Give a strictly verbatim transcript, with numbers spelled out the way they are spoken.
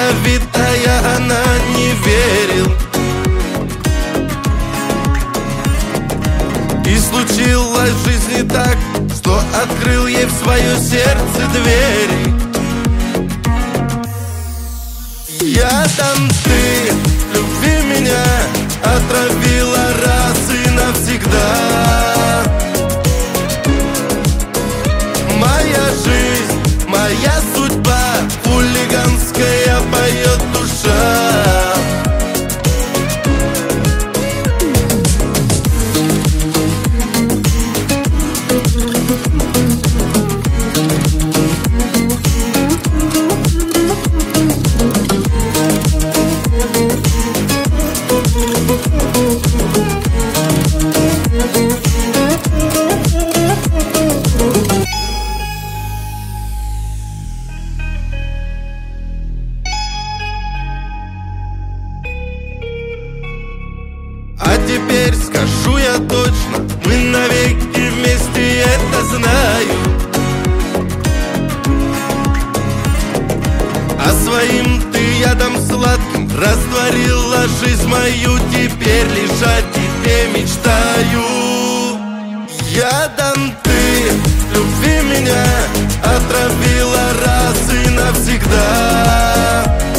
ядовитая, она не верил. И случилось в жизни так, что открыл ей в свое сердце двери. Ядом ты, любви меня, отравила раз и навсегда. Моя жизнь, моя судьба, хулиганская поет душа. А теперь скажу я точно, мы навеки вместе, это знаю. А своим ты ядом сладким растворила жизнь мою. Теперь лежать тебе мечтаю. Ядом ты, любви меня, отравила раз и навсегда.